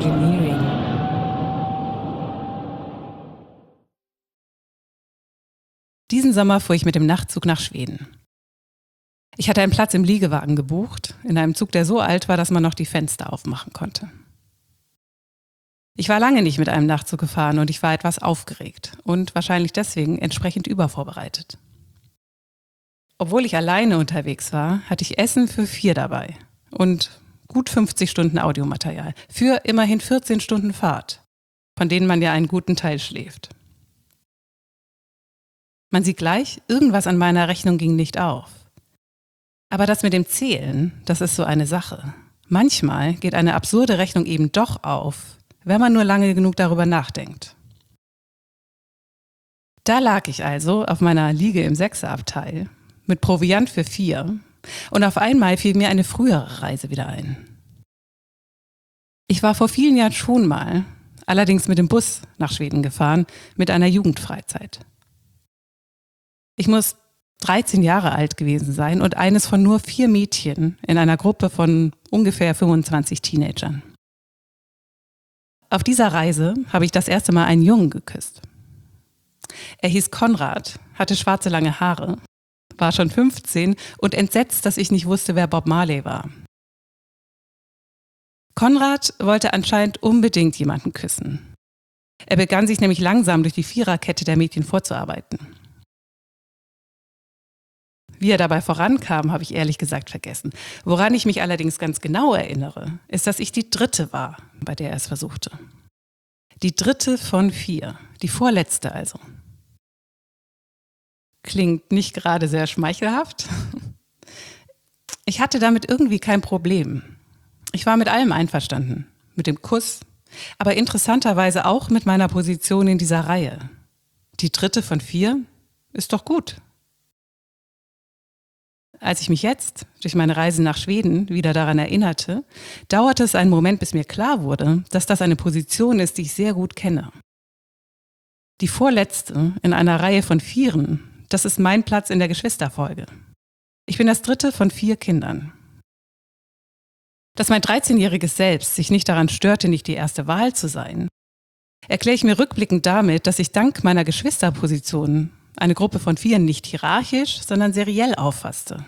Engineering. Diesen Sommer fuhr ich mit dem Nachtzug nach Schweden. Ich hatte einen Platz im Liegewagen gebucht, in einem Zug, der so alt war, dass man noch die Fenster aufmachen konnte. Ich war lange nicht mit einem Nachtzug gefahren und ich war etwas aufgeregt und wahrscheinlich deswegen entsprechend übervorbereitet. Obwohl ich alleine unterwegs war, hatte ich Essen für 4 dabei und gut 50 Stunden Audiomaterial für immerhin 14 Stunden Fahrt, von denen man ja einen guten Teil schläft. Man sieht gleich, irgendwas an meiner Rechnung ging nicht auf. Aber das mit dem Zählen, das ist so eine Sache. Manchmal geht eine absurde Rechnung eben doch auf, wenn man nur lange genug darüber nachdenkt. Da lag ich also auf meiner Liege im 6er-Abteil mit Proviant für 4 und auf einmal fiel mir eine frühere Reise wieder ein. Ich war vor vielen Jahren schon mal, allerdings mit dem Bus nach Schweden gefahren, mit einer Jugendfreizeit. Ich muss 13 Jahre alt gewesen sein und eines von nur 4 Mädchen in einer Gruppe von ungefähr 25 Teenagern. Auf dieser Reise habe ich das erste Mal einen Jungen geküsst. Er hieß Konrad, hatte schwarze lange Haare, war schon 15 und entsetzt, dass ich nicht wusste, wer Bob Marley war. Konrad wollte anscheinend unbedingt jemanden küssen. Er begann sich nämlich langsam durch die Viererkette der Mädchen vorzuarbeiten. Wie er dabei vorankam, habe ich ehrlich gesagt vergessen. Woran ich mich allerdings ganz genau erinnere, ist, dass ich die 3. war, bei der er es versuchte. Die 3. von 4, die vorletzte also. Klingt nicht gerade sehr schmeichelhaft. Ich hatte damit irgendwie kein Problem. Ich war mit allem einverstanden, mit dem Kuss, aber interessanterweise auch mit meiner Position in dieser Reihe. Die 3. von 4 ist doch gut. Als ich mich jetzt durch meine Reise nach Schweden wieder daran erinnerte, dauerte es einen Moment, bis mir klar wurde, dass das eine Position ist, die ich sehr gut kenne. Die vorletzte in einer Reihe von 4, das ist mein Platz in der Geschwisterfolge. Ich bin das 3. von 4 Kindern. Dass mein 13-jähriges Selbst sich nicht daran störte, nicht die erste Wahl zu sein, erkläre ich mir rückblickend damit, dass ich dank meiner Geschwisterposition eine Gruppe von 4 nicht hierarchisch, sondern seriell auffasste.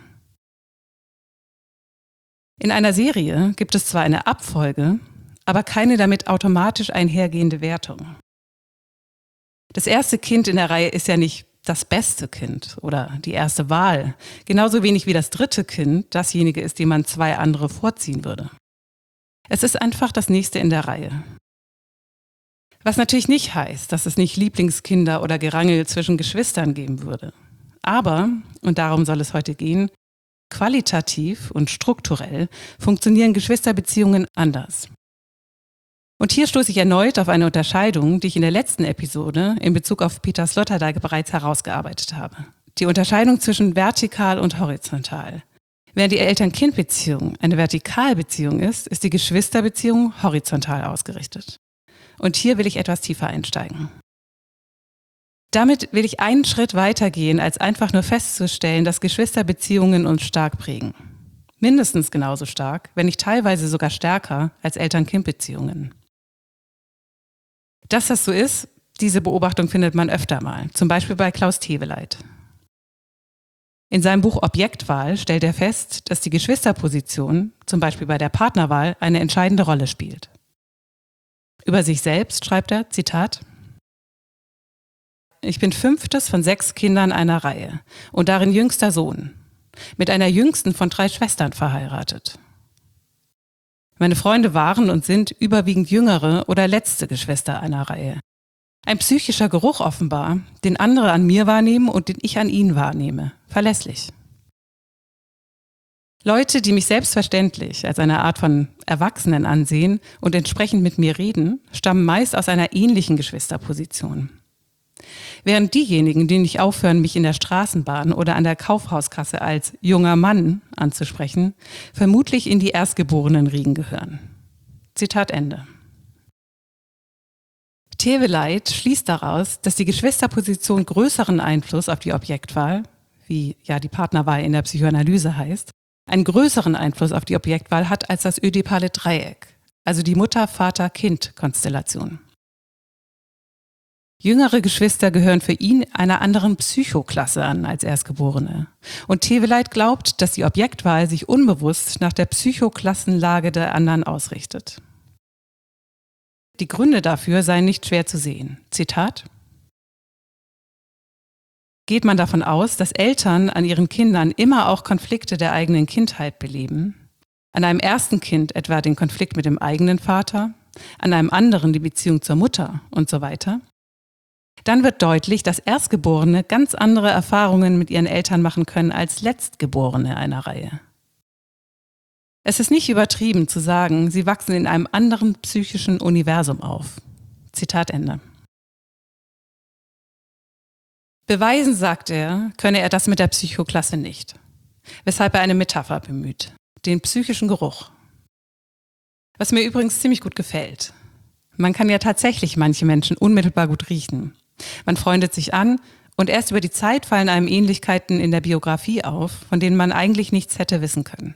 In einer Serie gibt es zwar eine Abfolge, aber keine damit automatisch einhergehende Wertung. Das erste Kind in der Reihe ist ja nicht das beste Kind oder die erste Wahl, genauso wenig wie das 3. Kind dasjenige ist, dem man 2 andere vorziehen würde. Es ist einfach das nächste in der Reihe. Was natürlich nicht heißt, dass es nicht Lieblingskinder oder Gerangel zwischen Geschwistern geben würde. Aber, und darum soll es heute gehen, qualitativ und strukturell funktionieren Geschwisterbeziehungen anders. Und hier stoße ich erneut auf eine Unterscheidung, die ich in der letzten Episode in Bezug auf Peter Sloterdijk bereits herausgearbeitet habe. Die Unterscheidung zwischen vertikal und horizontal. Während die Eltern-Kind-Beziehung eine Vertikalbeziehung ist, ist die Geschwisterbeziehung horizontal ausgerichtet. Und hier will ich etwas tiefer einsteigen. Damit will ich einen Schritt weiter gehen, als einfach nur festzustellen, dass Geschwisterbeziehungen uns stark prägen. Mindestens genauso stark, wenn nicht teilweise sogar stärker als Eltern-Kind-Beziehungen. Dass das so ist, diese Beobachtung findet man öfter mal, zum Beispiel bei Klaus Teweleit. In seinem Buch Objektwahl stellt er fest, dass die Geschwisterposition, zum Beispiel bei der Partnerwahl, eine entscheidende Rolle spielt. Über sich selbst schreibt er, Zitat: Ich bin 5. von 6 Kindern einer Reihe und darin jüngster Sohn, mit einer jüngsten von 3 Schwestern verheiratet. Meine Freunde waren und sind überwiegend jüngere oder letzte Geschwister einer Reihe. Ein psychischer Geruch offenbar, den andere an mir wahrnehmen und den ich an ihnen wahrnehme. Verlässlich. Leute, die mich selbstverständlich als eine Art von Erwachsenen ansehen und entsprechend mit mir reden, stammen meist aus einer ähnlichen Geschwisterposition. Während diejenigen, die nicht aufhören, mich in der Straßenbahn oder an der Kaufhauskasse als junger Mann anzusprechen, vermutlich in die Erstgeborenen-Riegen gehören. Zitat Ende. Teweleit schließt daraus, dass die Geschwisterposition größeren Einfluss auf die Objektwahl, wie ja die Partnerwahl in der Psychoanalyse heißt, einen größeren Einfluss auf die Objektwahl hat als das ödipale Dreieck, also die Mutter-Vater-Kind-Konstellation. Jüngere Geschwister gehören für ihn einer anderen Psychoklasse an als Erstgeborene. Und Teveleit glaubt, dass die Objektwahl sich unbewusst nach der Psychoklassenlage der anderen ausrichtet. Die Gründe dafür seien nicht schwer zu sehen. Zitat: Geht man davon aus, dass Eltern an ihren Kindern immer auch Konflikte der eigenen Kindheit beleben, an einem ersten Kind etwa den Konflikt mit dem eigenen Vater, an einem anderen die Beziehung zur Mutter und so weiter, dann wird deutlich, dass Erstgeborene ganz andere Erfahrungen mit ihren Eltern machen können als Letztgeborene einer Reihe. Es ist nicht übertrieben zu sagen, sie wachsen in einem anderen psychischen Universum auf. Zitat Ende. Beweisen, sagt er, könne er das mit der Psychoklasse nicht, weshalb er eine Metapher bemüht, den psychischen Geruch. Was mir übrigens ziemlich gut gefällt. Man kann ja tatsächlich manche Menschen unmittelbar gut riechen. Man freundet sich an und erst über die Zeit fallen einem Ähnlichkeiten in der Biografie auf, von denen man eigentlich nichts hätte wissen können.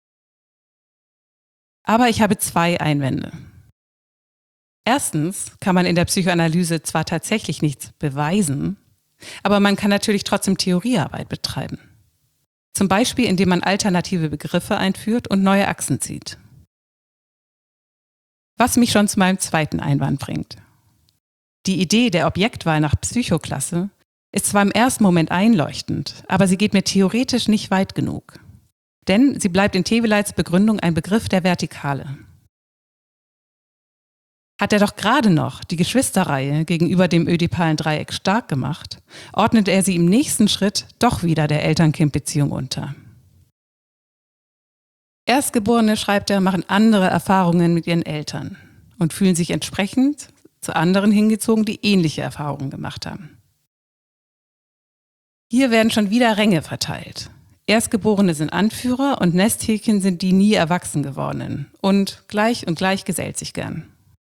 Aber ich habe 2 Einwände. Erstens kann man in der Psychoanalyse zwar tatsächlich nichts beweisen, aber man kann natürlich trotzdem Theoriearbeit betreiben. Zum Beispiel, indem man alternative Begriffe einführt und neue Achsen zieht. Was mich schon zu meinem zweiten Einwand bringt. Die Idee der Objektwahl nach Psychoklasse ist zwar im ersten Moment einleuchtend, aber sie geht mir theoretisch nicht weit genug. Denn sie bleibt in Teveleits Begründung ein Begriff der Vertikale. Hat er doch gerade noch die Geschwisterreihe gegenüber dem ödipalen Dreieck stark gemacht, ordnet er sie im nächsten Schritt doch wieder der Eltern-Kind-Beziehung unter. Erstgeborene, schreibt er, machen andere Erfahrungen mit ihren Eltern und fühlen sich entsprechend zu anderen hingezogen, die ähnliche Erfahrungen gemacht haben. Hier werden schon wieder Ränge verteilt. Erstgeborene sind Anführer und Nesthäkchen sind die nie erwachsen gewordenen. Und gleich gesellt sich gern.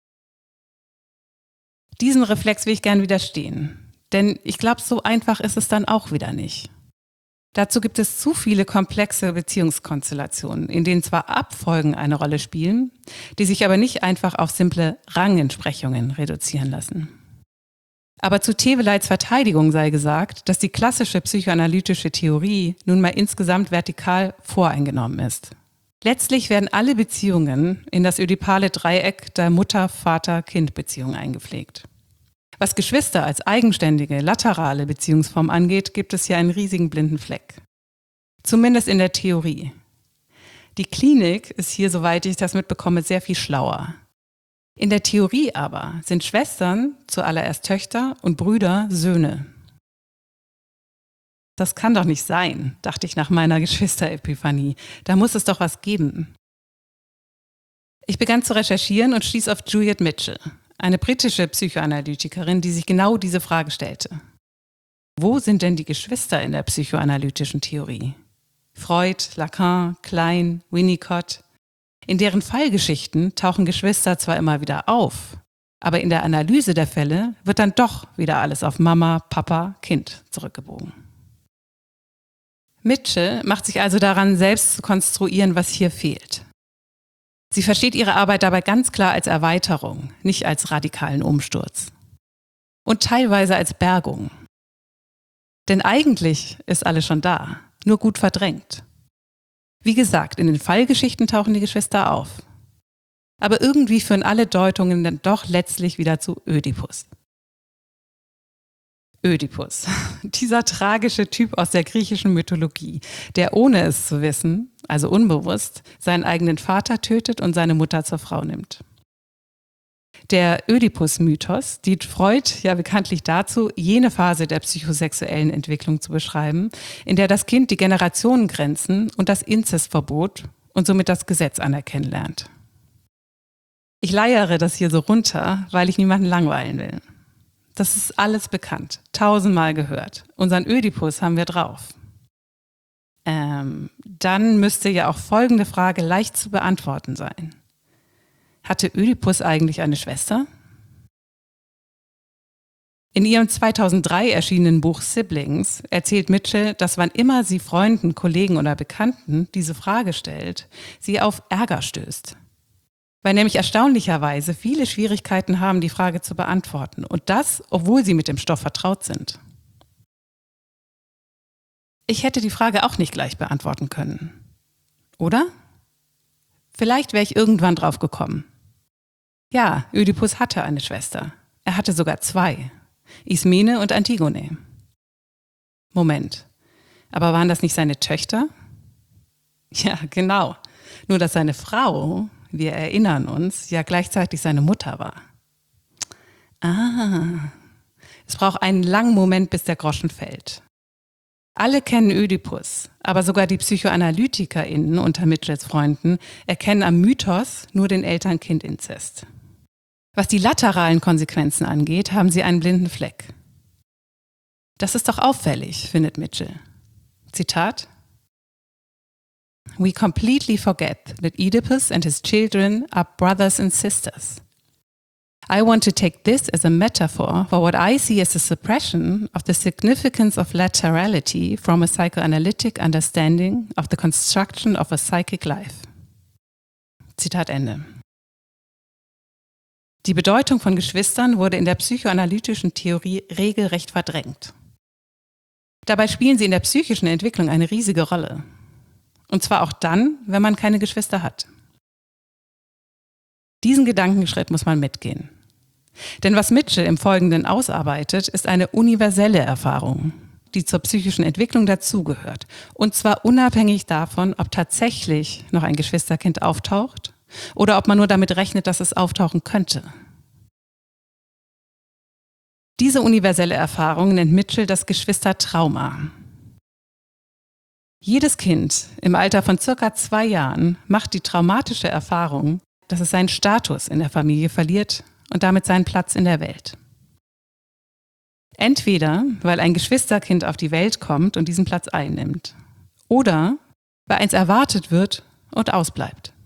Diesen Reflex will ich gern widerstehen. Denn ich glaube, so einfach ist es dann auch wieder nicht. Dazu gibt es zu viele komplexe Beziehungskonstellationen, in denen zwar Abfolgen eine Rolle spielen, die sich aber nicht einfach auf simple Rangentsprechungen reduzieren lassen. Aber zu Teveleits Verteidigung sei gesagt, dass die klassische psychoanalytische Theorie nun mal insgesamt vertikal voreingenommen ist. Letztlich werden alle Beziehungen in das ödipale Dreieck der Mutter-Vater-Kind-Beziehung eingepflegt. Was Geschwister als eigenständige, laterale Beziehungsform angeht, gibt es hier einen riesigen blinden Fleck. Zumindest in der Theorie. Die Klinik ist hier, soweit ich das mitbekomme, sehr viel schlauer. In der Theorie aber sind Schwestern zuallererst Töchter und Brüder Söhne. Das kann doch nicht sein, dachte ich nach meiner Geschwisterepiphanie. Da muss es doch was geben. Ich begann zu recherchieren und stieß auf Juliet Mitchell, eine britische Psychoanalytikerin, die sich genau diese Frage stellte. Wo sind denn die Geschwister in der psychoanalytischen Theorie? Freud, Lacan, Klein, Winnicott. In deren Fallgeschichten tauchen Geschwister zwar immer wieder auf, aber in der Analyse der Fälle wird dann doch wieder alles auf Mama, Papa, Kind zurückgebogen. Mitchell macht sich also daran, selbst zu konstruieren, was hier fehlt. Sie versteht ihre Arbeit dabei ganz klar als Erweiterung, nicht als radikalen Umsturz. Und teilweise als Bergung. Denn eigentlich ist alles schon da, nur gut verdrängt. Wie gesagt, in den Fallgeschichten tauchen die Geschwister auf. Aber irgendwie führen alle Deutungen dann doch letztlich wieder zu Ödipus. Ödipus, dieser tragische Typ aus der griechischen Mythologie, der ohne es zu wissen, also unbewusst, seinen eigenen Vater tötet und seine Mutter zur Frau nimmt. Der Ödipus-Mythos dient Freud ja bekanntlich dazu, jene Phase der psychosexuellen Entwicklung zu beschreiben, in der das Kind die Generationengrenzen und das Inzestverbot und somit das Gesetz anerkennen lernt. Ich leiere das hier so runter, weil ich niemanden langweilen will. Das ist alles bekannt, 1000-mal gehört. Unseren Ödipus haben wir drauf. Dann müsste ja auch folgende Frage leicht zu beantworten sein. Hatte Ödipus eigentlich eine Schwester? In ihrem 2003 erschienenen Buch Siblings erzählt Mitchell, dass wann immer sie Freunden, Kollegen oder Bekannten diese Frage stellt, sie auf Ärger stößt. weil nämlich erstaunlicherweise viele Schwierigkeiten haben, die Frage zu beantworten. Und das, obwohl sie mit dem Stoff vertraut sind. Ich hätte die Frage auch nicht gleich beantworten können. Oder? Vielleicht wäre ich irgendwann drauf gekommen. Ja, Ödipus hatte eine Schwester. Er hatte sogar 2. Ismene und Antigone. Moment, aber waren das nicht seine Töchter? Ja, genau. Nur dass seine Frau, wir erinnern uns, ja gleichzeitig seine Mutter war. Es braucht einen langen Moment, bis der Groschen fällt. Alle kennen Ödipus, aber sogar die PsychoanalytikerInnen unter Mitchells Freunden erkennen am Mythos nur den Eltern-Kind-Inzest. Was die lateralen Konsequenzen angeht, haben sie einen blinden Fleck. Das ist doch auffällig, findet Mitchell. Zitat: We completely forget that Oedipus and his children are brothers and sisters. I want to take this as a metaphor for what I see as a suppression of the significance of laterality from a psychoanalytic understanding of the construction of a psychic life. Zitat Ende. Die Bedeutung von Geschwistern wurde in der psychoanalytischen Theorie regelrecht verdrängt. Dabei spielen sie in der psychischen Entwicklung eine riesige Rolle. Und zwar auch dann, wenn man keine Geschwister hat. Diesen Gedankenschritt muss man mitgehen. Denn was Mitchell im Folgenden ausarbeitet, ist eine universelle Erfahrung, die zur psychischen Entwicklung dazugehört. Und zwar unabhängig davon, ob tatsächlich noch ein Geschwisterkind auftaucht oder ob man nur damit rechnet, dass es auftauchen könnte. Diese universelle Erfahrung nennt Mitchell das Geschwistertrauma. Jedes Kind im Alter von ca. 2 Jahren macht die traumatische Erfahrung, dass es seinen Status in der Familie verliert und damit seinen Platz in der Welt. Entweder, weil ein Geschwisterkind auf die Welt kommt und diesen Platz einnimmt, oder weil eins erwartet wird und ausbleibt.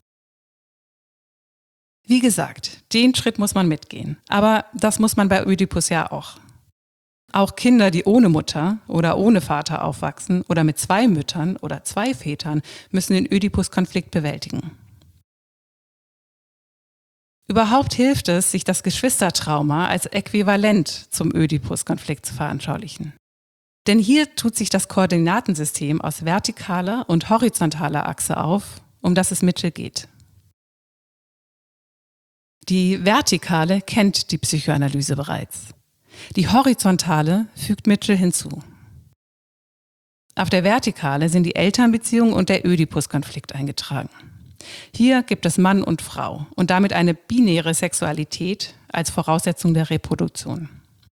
Wie gesagt, den Schritt muss man mitgehen, aber das muss man bei Ödipus ja auch. Auch Kinder, die ohne Mutter oder ohne Vater aufwachsen oder mit 2 Müttern oder 2 Vätern, müssen den Ödipus-Konflikt bewältigen. Überhaupt hilft es, sich das Geschwistertrauma als Äquivalent zum Ödipus-Konflikt zu veranschaulichen. Denn hier tut sich das Koordinatensystem aus vertikaler und horizontaler Achse auf, um das es Mitchell geht. Die vertikale kennt die Psychoanalyse bereits. Die horizontale fügt Mitchell hinzu. Auf der Vertikale sind die Elternbeziehung und der Ödipus-Konflikt eingetragen. Hier gibt es Mann und Frau und damit eine binäre Sexualität als Voraussetzung der Reproduktion.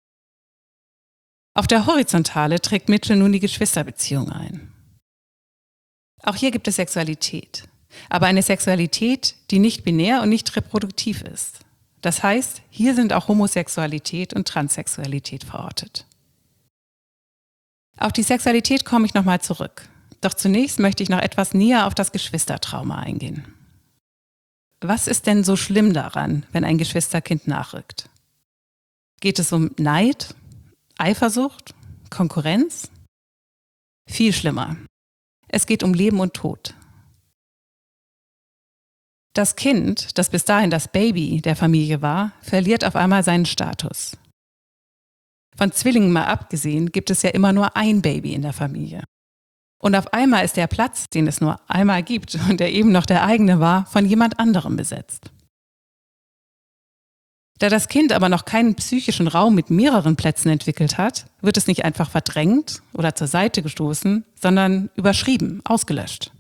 Auf der Horizontale trägt Mitchell nun die Geschwisterbeziehung ein. Auch hier gibt es Sexualität, aber eine Sexualität, die nicht binär und nicht reproduktiv ist. Das heißt, hier sind auch Homosexualität und Transsexualität verortet. Auf die Sexualität komme ich nochmal zurück. Doch zunächst möchte ich noch etwas näher auf das Geschwistertrauma eingehen. Was ist denn so schlimm daran, wenn ein Geschwisterkind nachrückt? Geht es um Neid, Eifersucht, Konkurrenz? Viel schlimmer. Es geht um Leben und Tod. Das Kind, das bis dahin das Baby der Familie war, verliert auf einmal seinen Status. Von Zwillingen mal abgesehen, gibt es ja immer nur ein Baby in der Familie. Und auf einmal ist der Platz, den es nur einmal gibt und der eben noch der eigene war, von jemand anderem besetzt. Da das Kind aber noch keinen psychischen Raum mit mehreren Plätzen entwickelt hat, wird es nicht einfach verdrängt oder zur Seite gestoßen, sondern überschrieben, ausgelöscht.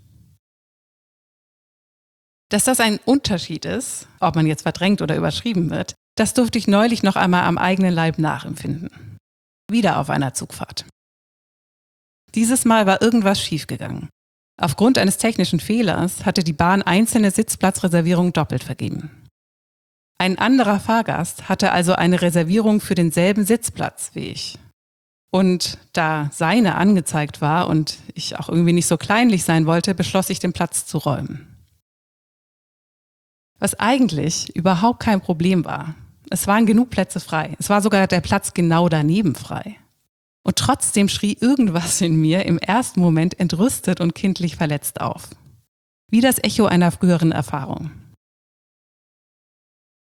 Dass das ein Unterschied ist, ob man jetzt verdrängt oder überschrieben wird, das durfte ich neulich noch einmal am eigenen Leib nachempfinden. Wieder auf einer Zugfahrt. Dieses Mal war irgendwas schiefgegangen. Aufgrund eines technischen Fehlers hatte die Bahn einzelne Sitzplatzreservierungen doppelt vergeben. Ein anderer Fahrgast hatte also eine Reservierung für denselben Sitzplatz wie ich. Und da seine angezeigt war und ich auch irgendwie nicht so kleinlich sein wollte, beschloss ich, den Platz zu räumen. Was eigentlich überhaupt kein Problem war. Es waren genug Plätze frei. Es war sogar der Platz genau daneben frei. Und trotzdem schrie irgendwas in mir im ersten Moment entrüstet und kindlich verletzt auf. Wie das Echo einer früheren Erfahrung.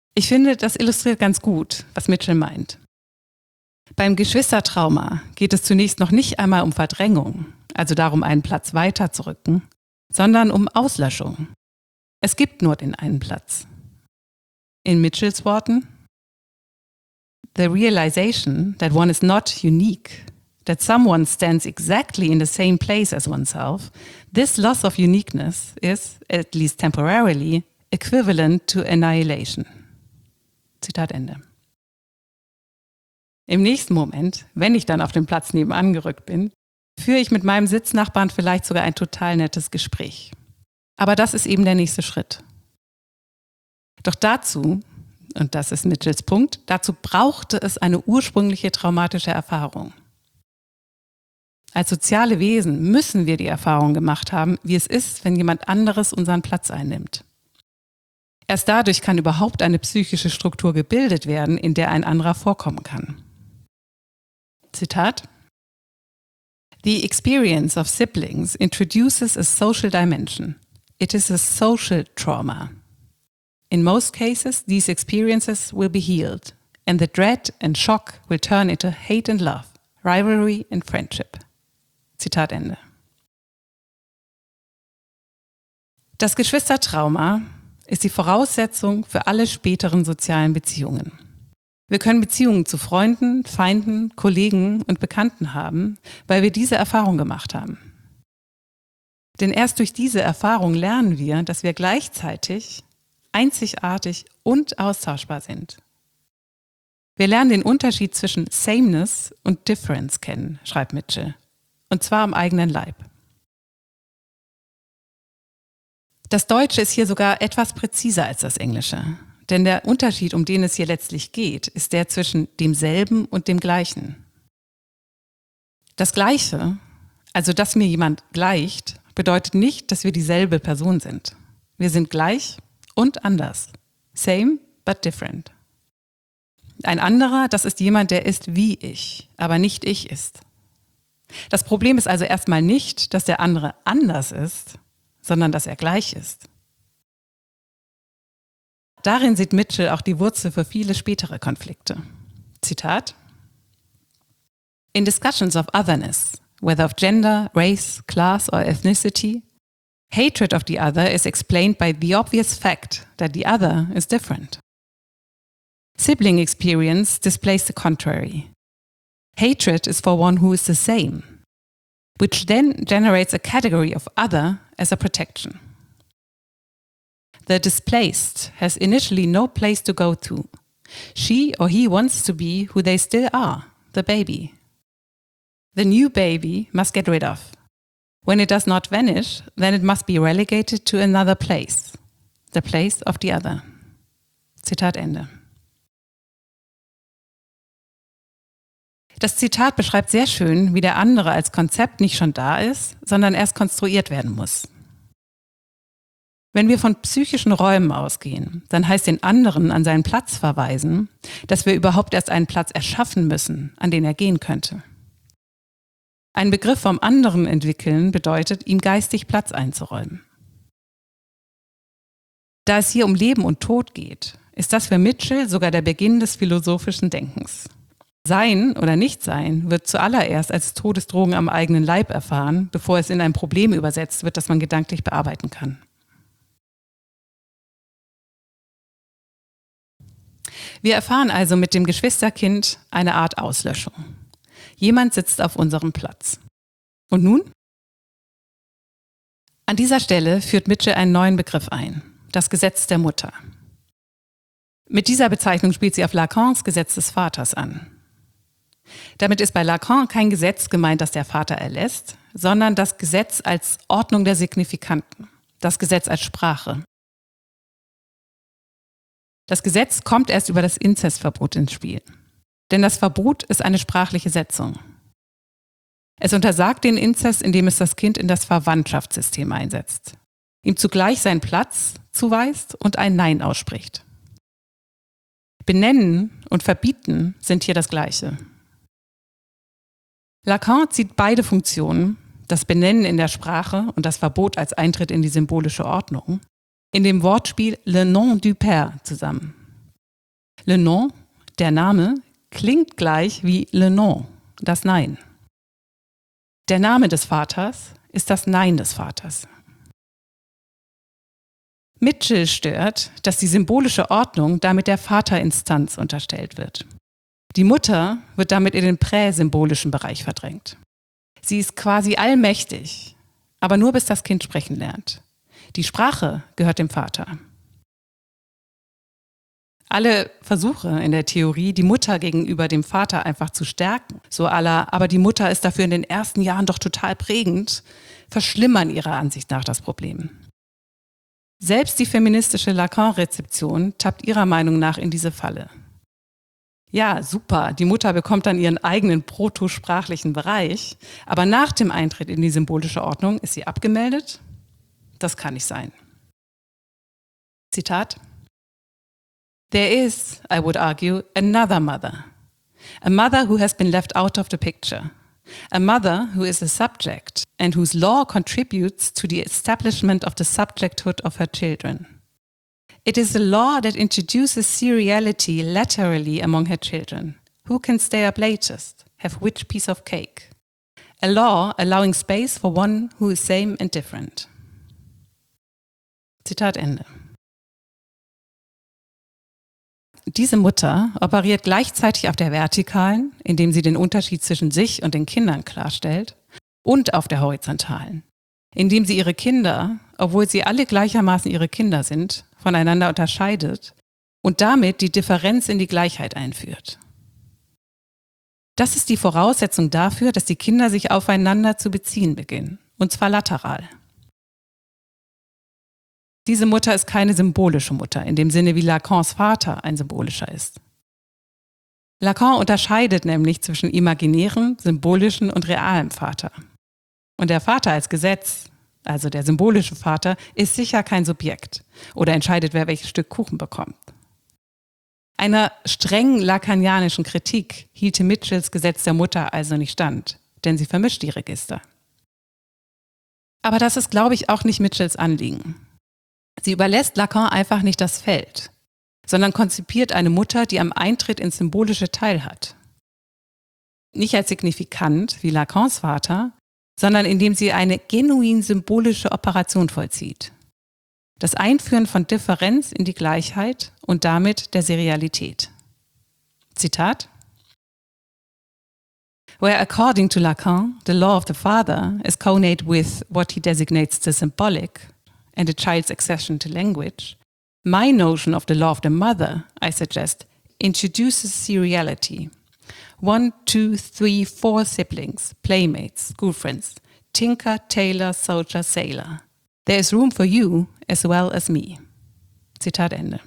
Ich finde, das illustriert ganz gut, was Mitchell meint. Beim Geschwistertrauma geht es zunächst noch nicht einmal um Verdrängung, also darum, einen Platz weiter zu rücken, sondern um Auslöschung. Es gibt nur den einen Platz. In Mitchells Worten: The realization that one is not unique, that someone stands exactly in the same place as oneself, this loss of uniqueness is, at least temporarily, equivalent to annihilation. Zitat Ende. Im nächsten Moment, wenn ich dann auf den Platz nebenan gerückt bin, führe ich mit meinem Sitznachbarn vielleicht sogar ein total nettes Gespräch. Aber das ist eben der nächste Schritt. Doch dazu, und das ist Mitchells Punkt, dazu brauchte es eine ursprüngliche traumatische Erfahrung. Als soziale Wesen müssen wir die Erfahrung gemacht haben, wie es ist, wenn jemand anderes unseren Platz einnimmt. Erst dadurch kann überhaupt eine psychische Struktur gebildet werden, in der ein anderer vorkommen kann. Zitat: The experience of siblings introduces a social dimension. It is a social trauma. In most cases, these experiences will be healed, and the dread and shock will turn into hate and love, rivalry and friendship. Zitat Ende. Das Geschwistertrauma ist die Voraussetzung für alle späteren sozialen Beziehungen. Wir können Beziehungen zu Freunden, Feinden, Kollegen und Bekannten haben, weil wir diese Erfahrung gemacht haben. Denn erst durch diese Erfahrung lernen wir, dass wir gleichzeitig einzigartig und austauschbar sind. Wir lernen den Unterschied zwischen Sameness und Difference kennen, schreibt Mitchell. Und zwar am eigenen Leib. Das Deutsche ist hier sogar etwas präziser als das Englische. Denn der Unterschied, um den es hier letztlich geht, ist der zwischen demselben und dem Gleichen. Das Gleiche, also dass mir jemand gleicht, bedeutet nicht, dass wir dieselbe Person sind. Wir sind gleich und anders. Same, but different. Ein anderer, das ist jemand, der ist wie ich, aber nicht ich ist. Das Problem ist also erstmal nicht, dass der andere anders ist, sondern dass er gleich ist. Darin sieht Mitchell auch die Wurzel für viele spätere Konflikte. Zitat: In discussions of otherness, whether of gender, race, class or ethnicity, hatred of the other is explained by the obvious fact that the other is different. Sibling experience displays the contrary. Hatred is for one who is the same, which then generates a category of other as a protection. The displaced has initially no place to go to. She or he wants to be who they still are, the baby. The new baby must get rid of. When it does not vanish, then it must be relegated to another place, the place of the other. Zitat Ende. Das Zitat beschreibt sehr schön, wie der andere als Konzept nicht schon da ist, sondern erst konstruiert werden muss. Wenn wir von psychischen Räumen ausgehen, dann heißt den anderen an seinen Platz verweisen, dass wir überhaupt erst einen Platz erschaffen müssen, an den er gehen könnte. Einen Begriff vom anderen entwickeln bedeutet, ihm geistig Platz einzuräumen. Da es hier um Leben und Tod geht, ist das für Mitchell sogar der Beginn des philosophischen Denkens. Sein oder Nichtsein wird zuallererst als Todesdrohung am eigenen Leib erfahren, bevor es in ein Problem übersetzt wird, das man gedanklich bearbeiten kann. Wir erfahren also mit dem Geschwisterkind eine Art Auslöschung. Jemand sitzt auf unserem Platz. Und nun? An dieser Stelle führt Mitchell einen neuen Begriff ein, das Gesetz der Mutter. Mit dieser Bezeichnung spielt sie auf Lacans Gesetz des Vaters an. Damit ist bei Lacan kein Gesetz gemeint, das der Vater erlässt, sondern das Gesetz als Ordnung der Signifikanten, das Gesetz als Sprache. Das Gesetz kommt erst über das Inzestverbot ins Spiel. Denn das Verbot ist eine sprachliche Setzung. Es untersagt den Inzest, indem es das Kind in das Verwandtschaftssystem einsetzt, ihm zugleich seinen Platz zuweist und ein Nein ausspricht. Benennen und verbieten sind hier das Gleiche. Lacan zieht beide Funktionen, das Benennen in der Sprache und das Verbot als Eintritt in die symbolische Ordnung, in dem Wortspiel Le nom du père zusammen. Le non, der Name, klingt gleich wie le non, das Nein. Der Name des Vaters ist das Nein des Vaters. Mitchell stört, dass die symbolische Ordnung damit der Vaterinstanz unterstellt wird. Die Mutter wird damit in den präsymbolischen Bereich verdrängt. Sie ist quasi allmächtig, aber nur bis das Kind sprechen lernt. Die Sprache gehört dem Vater. Alle Versuche in der Theorie, die Mutter gegenüber dem Vater einfach zu stärken, so à la, aber die Mutter ist dafür in den ersten Jahren doch total prägend, verschlimmern ihrer Ansicht nach das Problem. Selbst die feministische Lacan-Rezeption tappt ihrer Meinung nach in diese Falle. Ja, super, die Mutter bekommt dann ihren eigenen protosprachlichen Bereich, aber nach dem Eintritt in die symbolische Ordnung ist sie abgemeldet? Das kann nicht sein. Zitat: There is, I would argue, another mother. A mother who has been left out of the picture. A mother who is a subject and whose law contributes to the establishment of the subjecthood of her children. It is a law that introduces seriality laterally among her children. Who can stay up latest? Have which piece of cake? A law allowing space for one who is same and different. Zitat Ende. Diese Mutter operiert gleichzeitig auf der vertikalen, indem sie den Unterschied zwischen sich und den Kindern klarstellt, und auf der horizontalen, indem sie ihre Kinder, obwohl sie alle gleichermaßen ihre Kinder sind, voneinander unterscheidet und damit die Differenz in die Gleichheit einführt. Das ist die Voraussetzung dafür, dass die Kinder sich aufeinander zu beziehen beginnen, und zwar lateral. Diese Mutter ist keine symbolische Mutter, in dem Sinne wie Lacans Vater ein symbolischer ist. Lacan unterscheidet nämlich zwischen imaginärem, symbolischen und realem Vater. Und der Vater als Gesetz, also der symbolische Vater, ist sicher kein Subjekt oder entscheidet, wer welches Stück Kuchen bekommt. Einer strengen lacanianischen Kritik hielte Mitchells Gesetz der Mutter also nicht stand, denn sie vermischt die Register. Aber das ist, glaube ich, auch nicht Mitchells Anliegen. Sie überlässt Lacan einfach nicht das Feld, sondern konzipiert eine Mutter, die am Eintritt ins Symbolische teilhat. Nicht als signifikant wie Lacans Vater, sondern indem sie eine genuin symbolische Operation vollzieht. Das Einführen von Differenz in die Gleichheit und damit der Serialität. Zitat: Where according to Lacan, the law of the father is connate with what he designates the symbolic and a child's accession to language, my notion of the law of the mother, I suggest, introduces seriality. 1, 2, 3, 4 siblings, playmates, school friends, tinker, tailor, soldier, sailor. There is room for you as well as me. Zitat Ende.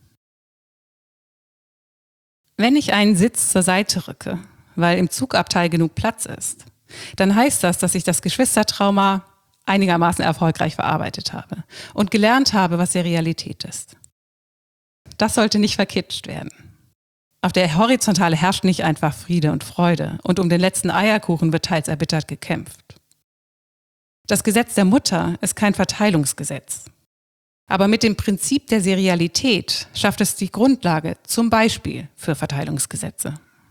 Wenn ich einen Sitz zur Seite rücke, weil im Zugabteil genug Platz ist, dann heißt das, dass ich das Geschwistertrauma einigermaßen erfolgreich verarbeitet habe und gelernt habe, was Serialität ist. Das sollte nicht verkitscht werden. Auf der Horizontale herrscht nicht einfach Friede und Freude und um den letzten Eierkuchen wird teils erbittert gekämpft. Das Gesetz der Mutter ist kein Verteilungsgesetz. Aber mit dem Prinzip der Serialität schafft es die Grundlage zum Beispiel für Verteilungsgesetze.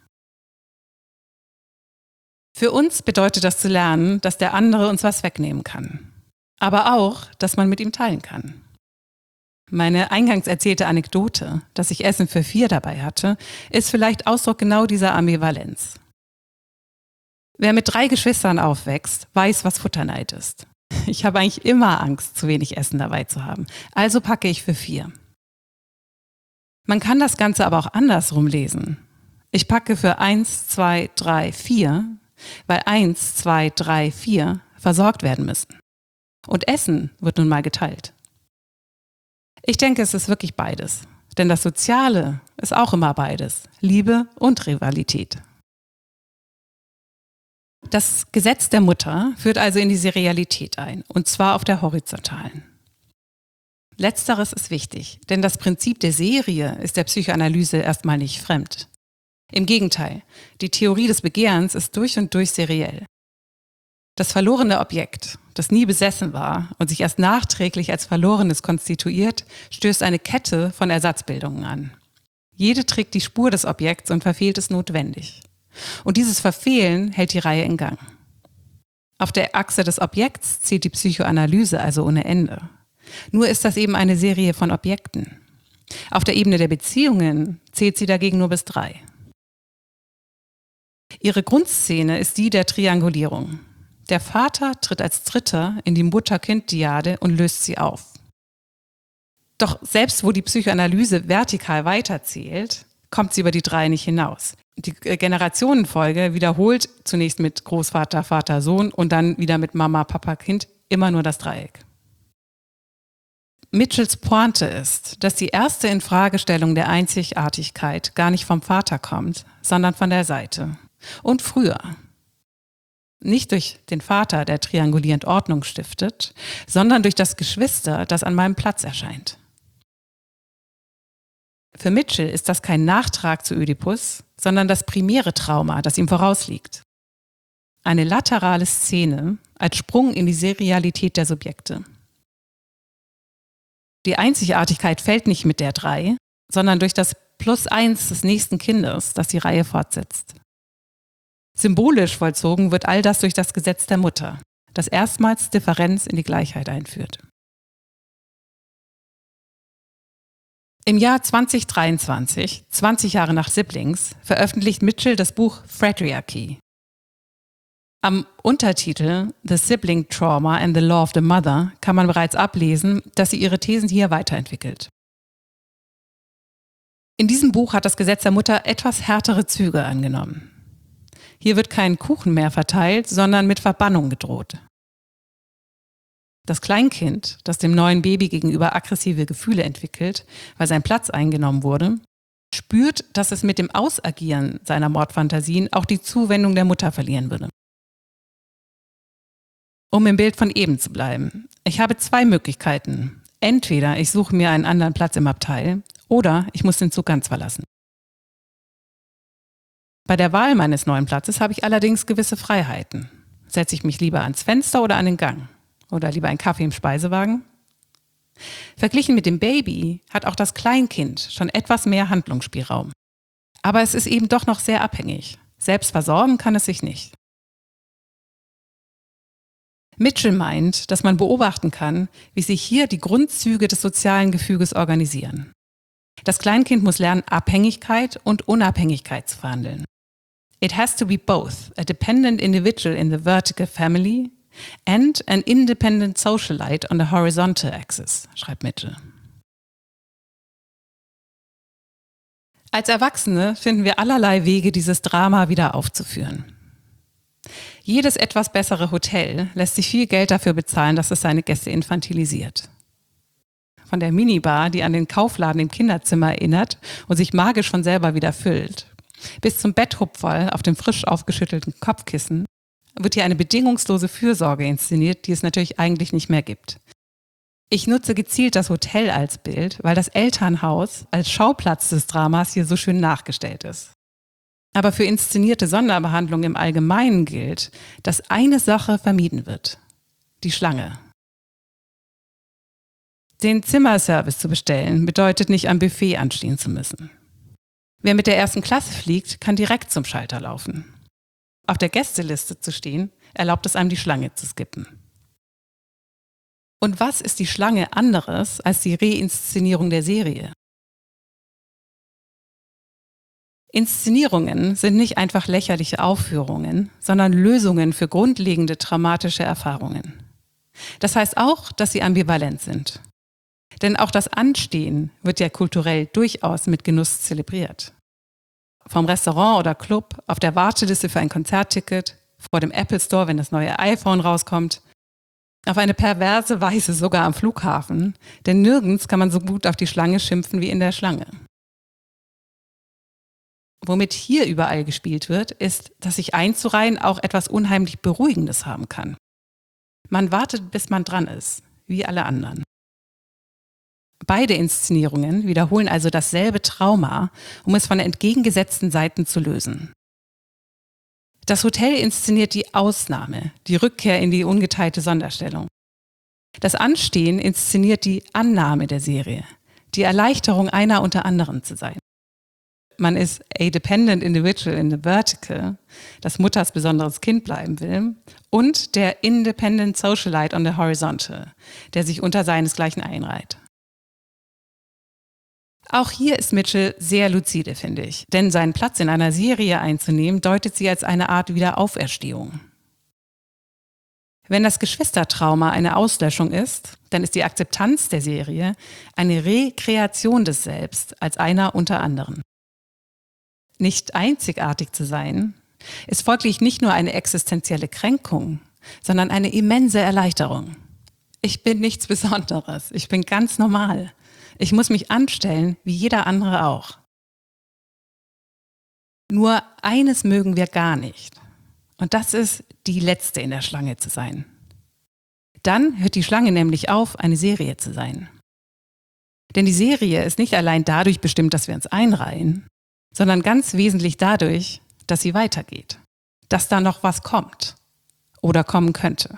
Für uns bedeutet das zu lernen, dass der andere uns was wegnehmen kann. Aber auch, dass man mit ihm teilen kann. Meine eingangs erzählte Anekdote, dass ich Essen für 4 dabei hatte, ist vielleicht Ausdruck genau dieser Ambivalenz. Wer mit 3 Geschwistern aufwächst, weiß, was Futterneid ist. Ich habe eigentlich immer Angst, zu wenig Essen dabei zu haben. Also packe ich für 4. Man kann das Ganze aber auch andersrum lesen. Ich packe für 1, 2, 3, 4, weil 1, 2, 3, 4 versorgt werden müssen. Und Essen wird nun mal geteilt. Ich denke, es ist wirklich beides. Denn das Soziale ist auch immer beides. Liebe und Rivalität. Das Gesetz der Mutter führt also in die Serialität ein, und zwar auf der horizontalen. Letzteres ist wichtig, denn das Prinzip der Serie ist der Psychoanalyse erstmal nicht fremd. Im Gegenteil, die Theorie des Begehrens ist durch und durch seriell. Das verlorene Objekt, das nie besessen war und sich erst nachträglich als Verlorenes konstituiert, stößt eine Kette von Ersatzbildungen an. Jede trägt die Spur des Objekts und verfehlt es notwendig. Und dieses Verfehlen hält die Reihe in Gang. Auf der Achse des Objekts zählt die Psychoanalyse also ohne Ende. Nur ist das eben eine Serie von Objekten. Auf der Ebene der Beziehungen zählt sie dagegen nur bis 3. Ihre Grundszene ist die der Triangulierung. Der Vater tritt als Dritter in die Mutter-Kind-Dyade und löst sie auf. Doch selbst wo die Psychoanalyse vertikal weiterzählt, kommt sie über die 3 nicht hinaus. Die Generationenfolge wiederholt zunächst mit Großvater, Vater, Sohn und dann wieder mit Mama, Papa, Kind immer nur das Dreieck. Mitchells Pointe ist, dass die erste Infragestellung der Einzigartigkeit gar nicht vom Vater kommt, sondern von der Seite. Und früher. Nicht durch den Vater, der triangulierend Ordnung stiftet, sondern durch das Geschwister, das an meinem Platz erscheint. Für Mitchell ist das kein Nachtrag zu Ödipus, sondern das primäre Trauma, das ihm vorausliegt. Eine laterale Szene als Sprung in die Serialität der Subjekte. Die Einzigartigkeit fällt nicht mit der 3, sondern durch das +1 des nächsten Kindes, das die Reihe fortsetzt. Symbolisch vollzogen wird all das durch das Gesetz der Mutter, das erstmals Differenz in die Gleichheit einführt. Im Jahr 2023, 20 Jahre nach Siblings, veröffentlicht Mitchell das Buch Phretriarchy. Am Untertitel The Sibling Trauma and the Law of the Mother kann man bereits ablesen, dass sie ihre Thesen hier weiterentwickelt. In diesem Buch hat das Gesetz der Mutter etwas härtere Züge angenommen. Hier wird kein Kuchen mehr verteilt, sondern mit Verbannung gedroht. Das Kleinkind, das dem neuen Baby gegenüber aggressive Gefühle entwickelt, weil sein Platz eingenommen wurde, spürt, dass es mit dem Ausagieren seiner Mordfantasien auch die Zuwendung der Mutter verlieren würde. Um im Bild von eben zu bleiben. Ich habe 2 Möglichkeiten. Entweder ich suche mir einen anderen Platz im Abteil oder ich muss den Zug ganz verlassen. Bei der Wahl meines neuen Platzes habe ich allerdings gewisse Freiheiten. Setze ich mich lieber ans Fenster oder an den Gang? Oder lieber einen Kaffee im Speisewagen? Verglichen mit dem Baby hat auch das Kleinkind schon etwas mehr Handlungsspielraum. Aber es ist eben doch noch sehr abhängig. Selbst versorgen kann es sich nicht. Mitchell meint, dass man beobachten kann, wie sich hier die Grundzüge des sozialen Gefüges organisieren. Das Kleinkind muss lernen, Abhängigkeit und Unabhängigkeit zu verhandeln. It has to be both a dependent individual in the vertical family and an independent socialite on the horizontal axis, schreibt Mitchell. Als Erwachsene finden wir allerlei Wege, dieses Drama wieder aufzuführen. Jedes etwas bessere Hotel lässt sich viel Geld dafür bezahlen, dass es seine Gäste infantilisiert. Von der Minibar, die an den Kaufladen im Kinderzimmer erinnert und sich magisch von selber wieder füllt, bis zum Betthupferl auf dem frisch aufgeschüttelten Kopfkissen, wird hier eine bedingungslose Fürsorge inszeniert, die es natürlich eigentlich nicht mehr gibt. Ich nutze gezielt das Hotel als Bild, weil das Elternhaus als Schauplatz des Dramas hier so schön nachgestellt ist. Aber für inszenierte Sonderbehandlung im Allgemeinen gilt, dass eine Sache vermieden wird: die Schlange. Den Zimmerservice zu bestellen bedeutet nicht am Buffet anstehen zu müssen. Wer mit der 1. Klasse fliegt, kann direkt zum Schalter laufen. Auf der Gästeliste zu stehen, erlaubt es einem, die Schlange zu skippen. Und was ist die Schlange anderes als die Reinszenierung der Serie? Inszenierungen sind nicht einfach lächerliche Aufführungen, sondern Lösungen für grundlegende traumatische Erfahrungen. Das heißt auch, dass sie ambivalent sind. Denn auch das Anstehen wird ja kulturell durchaus mit Genuss zelebriert. Vom Restaurant oder Club, auf der Warteliste für ein Konzertticket, vor dem Apple Store, wenn das neue iPhone rauskommt, auf eine perverse Weise sogar am Flughafen, denn nirgends kann man so gut auf die Schlange schimpfen wie in der Schlange. Womit hier überall gespielt wird, ist, dass sich einzureihen auch etwas unheimlich Beruhigendes haben kann. Man wartet, bis man dran ist, wie alle anderen. Beide Inszenierungen wiederholen also dasselbe Trauma, um es von entgegengesetzten Seiten zu lösen. Das Hotel inszeniert die Ausnahme, die Rückkehr in die ungeteilte Sonderstellung. Das Anstehen inszeniert die Annahme der Serie, die Erleichterung, einer unter anderen zu sein. Man ist a dependent individual in the vertical, das Mutters besonderes Kind bleiben will, und der independent socialite on the horizontal, der sich unter seinesgleichen einreiht. Auch hier ist Mitchell sehr lucide, finde ich, denn seinen Platz in einer Serie einzunehmen, deutet sie als eine Art Wiederauferstehung. Wenn das Geschwistertrauma eine Auslöschung ist, dann ist die Akzeptanz der Serie eine Rekreation des Selbst als einer unter anderen. Nicht einzigartig zu sein, ist folglich nicht nur eine existenzielle Kränkung, sondern eine immense Erleichterung. Ich bin nichts Besonderes, ich bin ganz normal. Ich muss mich anstellen, wie jeder andere auch. Nur eines mögen wir gar nicht. Und das ist, die Letzte in der Schlange zu sein. Dann hört die Schlange nämlich auf, eine Serie zu sein. Denn die Serie ist nicht allein dadurch bestimmt, dass wir uns einreihen, sondern ganz wesentlich dadurch, dass sie weitergeht. Dass da noch was kommt oder kommen könnte.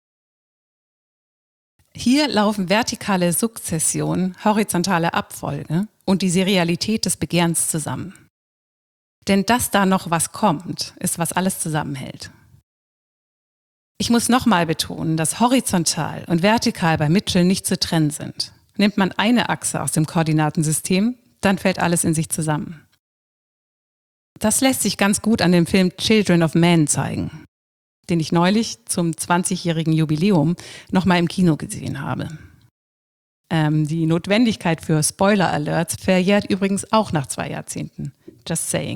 Hier laufen vertikale Sukzession, horizontale Abfolge und die Serialität des Begehrens zusammen. Denn dass da noch was kommt, ist, was alles zusammenhält. Ich muss nochmal betonen, dass horizontal und vertikal bei Mitchell nicht zu trennen sind. Nimmt man eine Achse aus dem Koordinatensystem, dann fällt alles in sich zusammen. Das lässt sich ganz gut an dem Film Children of Men zeigen, den ich neulich zum 20-jährigen Jubiläum nochmal im Kino gesehen habe. Die Notwendigkeit für Spoiler-Alerts verjährt übrigens auch nach 2 Jahrzehnten. Just saying.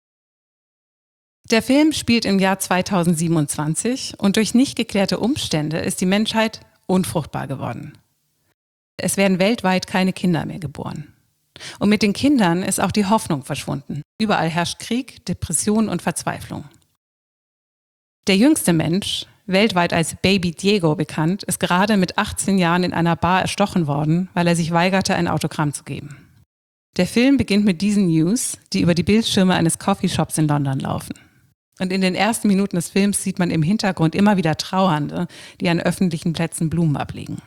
Der Film spielt im Jahr 2027 und durch nicht geklärte Umstände ist die Menschheit unfruchtbar geworden. Es werden weltweit keine Kinder mehr geboren. Und mit den Kindern ist auch die Hoffnung verschwunden. Überall herrscht Krieg, Depression und Verzweiflung. Der jüngste Mensch, weltweit als Baby Diego bekannt, ist gerade mit 18 Jahren in einer Bar erstochen worden, weil er sich weigerte, ein Autogramm zu geben. Der Film beginnt mit diesen News, die über die Bildschirme eines Coffeeshops in London laufen. Und in den ersten Minuten des Films sieht man im Hintergrund immer wieder Trauernde, die an öffentlichen Plätzen Blumen ablegen.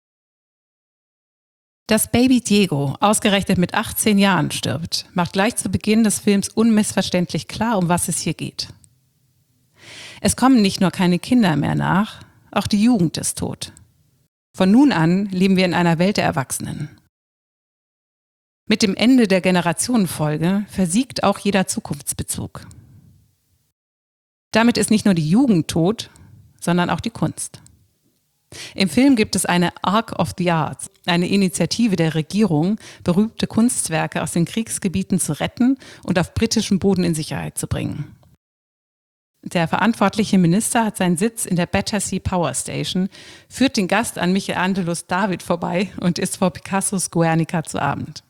Dass Baby Diego ausgerechnet mit 18 Jahren stirbt, macht gleich zu Beginn des Films unmissverständlich klar, um was es hier geht. Es kommen nicht nur keine Kinder mehr nach, auch die Jugend ist tot. Von nun an leben wir in einer Welt der Erwachsenen. Mit dem Ende der Generationenfolge versiegt auch jeder Zukunftsbezug. Damit ist nicht nur die Jugend tot, sondern auch die Kunst. Im Film gibt es eine Arc of the Arts, eine Initiative der Regierung, berühmte Kunstwerke aus den Kriegsgebieten zu retten und auf britischem Boden in Sicherheit zu bringen. Der verantwortliche Minister hat seinen Sitz in der Battersea Power Station, führt den Gast an Michelangelos David vorbei und isst vor Picassos Guernica zu Abend.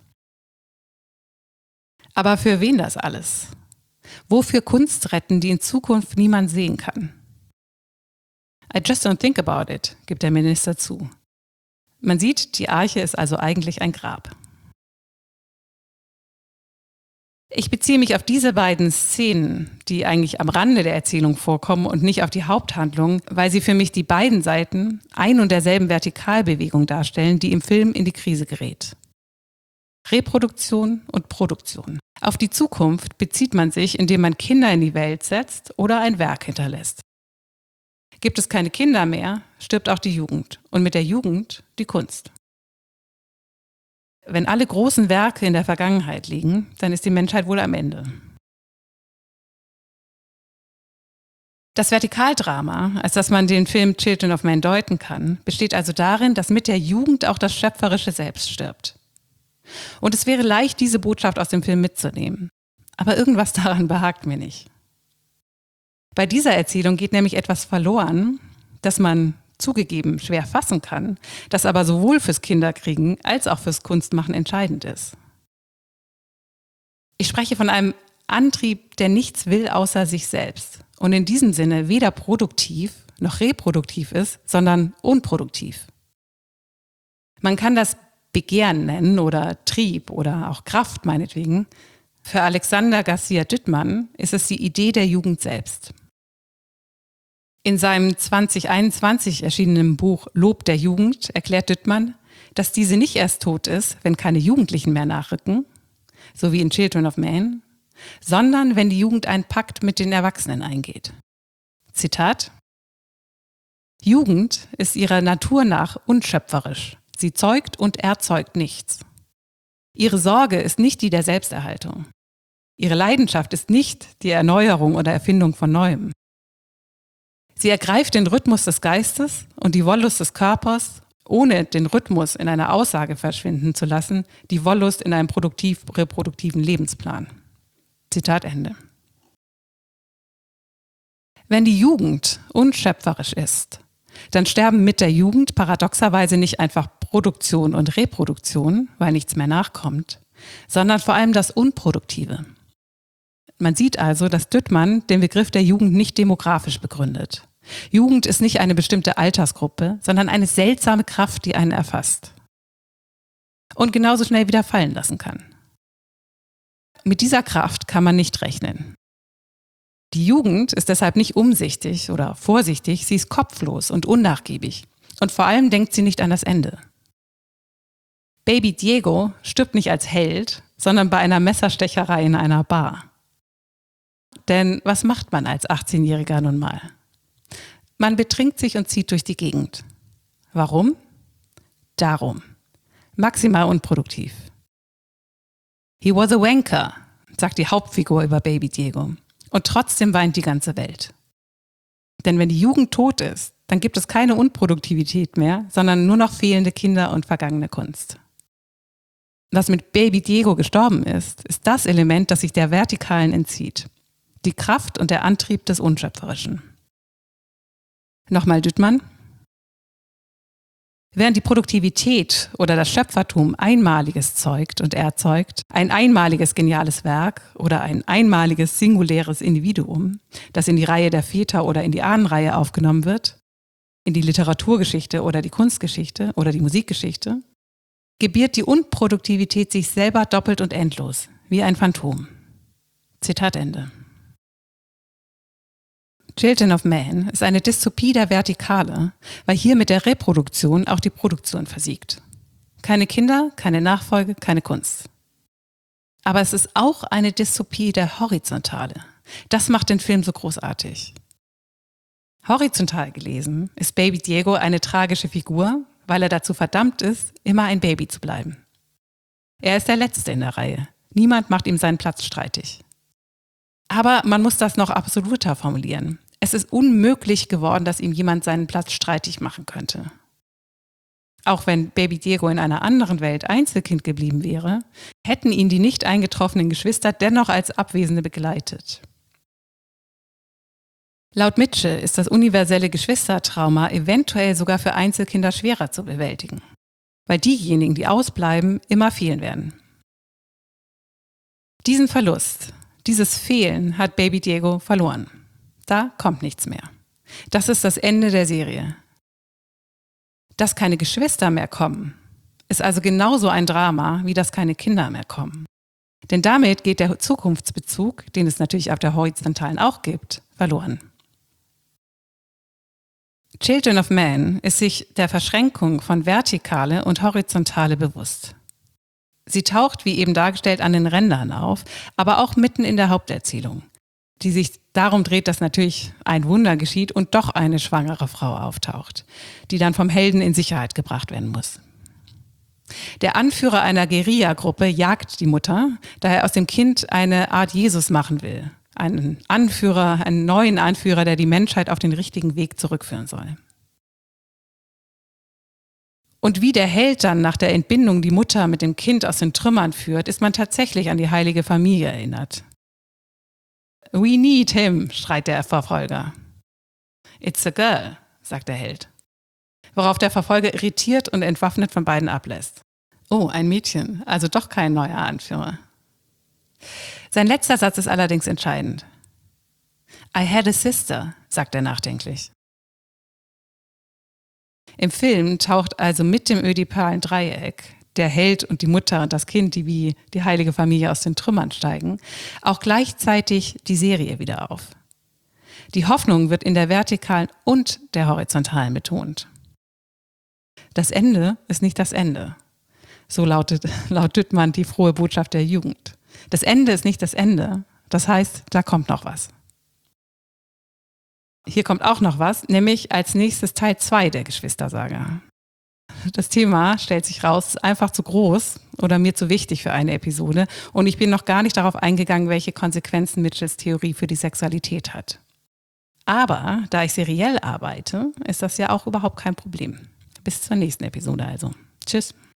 Aber für wen das alles? Wofür Kunst retten, die in Zukunft niemand sehen kann? I just don't think about it, gibt der Minister zu. Man sieht, die Arche ist also eigentlich ein Grab. Ich beziehe mich auf diese beiden Szenen, die eigentlich am Rande der Erzählung vorkommen und nicht auf die Haupthandlung, weil sie für mich die beiden Seiten ein und derselben Vertikalbewegung darstellen, die im Film in die Krise gerät. Reproduktion und Produktion. Auf die Zukunft bezieht man sich, indem man Kinder in die Welt setzt oder ein Werk hinterlässt. Gibt es keine Kinder mehr, stirbt auch die Jugend und mit der Jugend die Kunst. Wenn alle großen Werke in der Vergangenheit liegen, dann ist die Menschheit wohl am Ende. Das Vertikaldrama, als das man den Film Children of Men deuten kann, besteht also darin, dass mit der Jugend auch das schöpferische Selbst stirbt. Und es wäre leicht, diese Botschaft aus dem Film mitzunehmen. Aber irgendwas daran behagt mir nicht. Bei dieser Erzählung geht nämlich etwas verloren, das man zugegeben schwer fassen kann, das aber sowohl fürs Kinderkriegen als auch fürs Kunstmachen entscheidend ist. Ich spreche von einem Antrieb, der nichts will außer sich selbst und in diesem Sinne weder produktiv noch reproduktiv ist, sondern unproduktiv. Man kann das Begehren nennen oder Trieb oder auch Kraft meinetwegen. Für Alexander Garcia Düttmann ist es die Idee der Jugend selbst. In seinem 2021 erschienenen Buch Lob der Jugend erklärt Düttmann, dass diese nicht erst tot ist, wenn keine Jugendlichen mehr nachrücken, so wie in Children of Men, sondern wenn die Jugend einen Pakt mit den Erwachsenen eingeht. Zitat: Jugend ist ihrer Natur nach unschöpferisch. Sie zeugt und erzeugt nichts. Ihre Sorge ist nicht die der Selbsterhaltung. Ihre Leidenschaft ist nicht die Erneuerung oder Erfindung von Neuem. Sie ergreift den Rhythmus des Geistes und die Wollust des Körpers, ohne den Rhythmus in einer Aussage verschwinden zu lassen, die Wollust in einem reproduktiven Lebensplan. Zitat Ende. Wenn die Jugend unschöpferisch ist, dann sterben mit der Jugend paradoxerweise nicht einfach Produktion und Reproduktion, weil nichts mehr nachkommt, sondern vor allem das Unproduktive. Man sieht also, dass Düttmann den Begriff der Jugend nicht demografisch begründet. Jugend ist nicht eine bestimmte Altersgruppe, sondern eine seltsame Kraft, die einen erfasst und genauso schnell wieder fallen lassen kann. Mit dieser Kraft kann man nicht rechnen. Die Jugend ist deshalb nicht umsichtig oder vorsichtig, sie ist kopflos und unnachgiebig. Und vor allem denkt sie nicht an das Ende. Baby Diego stirbt nicht als Held, sondern bei einer Messerstecherei in einer Bar. Denn was macht man als 18-Jähriger nun mal? Man betrinkt sich und zieht durch die Gegend. Warum? Darum. Maximal unproduktiv. He was a wanker, sagt die Hauptfigur über Baby Diego. Und trotzdem weint die ganze Welt. Denn wenn die Jugend tot ist, dann gibt es keine Unproduktivität mehr, sondern nur noch fehlende Kinder und vergangene Kunst. Was mit Baby Diego gestorben ist, ist das Element, das sich der Vertikalen entzieht. Die Kraft und der Antrieb des Unschöpferischen. Nochmal Düttmann. Während die Produktivität oder das Schöpfertum Einmaliges zeugt und erzeugt, ein einmaliges geniales Werk oder ein einmaliges singuläres Individuum, das in die Reihe der Väter oder in die Ahnenreihe aufgenommen wird, in die Literaturgeschichte oder die Kunstgeschichte oder die Musikgeschichte, gebiert die Unproduktivität sich selber doppelt und endlos, wie ein Phantom. Zitat Ende. Children of Men ist eine Dystopie der Vertikale, weil hier mit der Reproduktion auch die Produktion versiegt. Keine Kinder, keine Nachfolge, keine Kunst. Aber es ist auch eine Dystopie der Horizontale. Das macht den Film so großartig. Horizontal gelesen ist Baby Diego eine tragische Figur, weil er dazu verdammt ist, immer ein Baby zu bleiben. Er ist der Letzte in der Reihe. Niemand macht ihm seinen Platz streitig. Aber man muss das noch absoluter formulieren. Es ist unmöglich geworden, dass ihm jemand seinen Platz streitig machen könnte. Auch wenn Baby Diego in einer anderen Welt Einzelkind geblieben wäre, hätten ihn die nicht eingetroffenen Geschwister dennoch als Abwesende begleitet. Laut Mitchell ist das universelle Geschwistertrauma eventuell sogar für Einzelkinder schwerer zu bewältigen, weil diejenigen, die ausbleiben, immer fehlen werden. Diesen Verlust, dieses Fehlen hat Baby Diego verloren. Da kommt nichts mehr. Das ist das Ende der Serie. Dass keine Geschwister mehr kommen, ist also genauso ein Drama, wie dass keine Kinder mehr kommen. Denn damit geht der Zukunftsbezug, den es natürlich auf der Horizontalen auch gibt, verloren. Children of Men ist sich der Verschränkung von Vertikale und Horizontale bewusst. Sie taucht, wie eben dargestellt, an den Rändern auf, aber auch mitten in der Haupterzählung, die sich darum dreht, dass natürlich ein Wunder geschieht und doch eine schwangere Frau auftaucht, die dann vom Helden in Sicherheit gebracht werden muss. Der Anführer einer Guerilla-Gruppe jagt die Mutter, da er aus dem Kind eine Art Jesus machen will. Einen Anführer, einen neuen Anführer, der die Menschheit auf den richtigen Weg zurückführen soll. Und wie der Held dann nach der Entbindung die Mutter mit dem Kind aus den Trümmern führt, ist man tatsächlich an die heilige Familie erinnert. We need him, schreit der Verfolger. It's a girl, sagt der Held. Worauf der Verfolger irritiert und entwaffnet von beiden ablässt. Oh, ein Mädchen, also doch kein neuer Anführer. Sein letzter Satz ist allerdings entscheidend. I had a sister, sagt er nachdenklich. Im Film taucht also mit dem ödipalen Dreieck, der Held und die Mutter und das Kind, die wie die heilige Familie aus den Trümmern steigen, auch gleichzeitig die Serie wieder auf. Die Hoffnung wird in der vertikalen und der horizontalen betont. Das Ende ist nicht das Ende, So lautet laut Düttmann die frohe Botschaft der Jugend. Das Ende ist nicht das Ende. Das heißt, da kommt noch was. Hier kommt auch noch was, nämlich als nächstes Teil 2 der Geschwistersaga. Das Thema, stellt sich raus, ist einfach zu groß oder mir zu wichtig für eine Episode und ich bin noch gar nicht darauf eingegangen, welche Konsequenzen Mitchells Theorie für die Sexualität hat. Aber da ich seriell arbeite, ist das ja auch überhaupt kein Problem. Bis zur nächsten Episode also. Tschüss.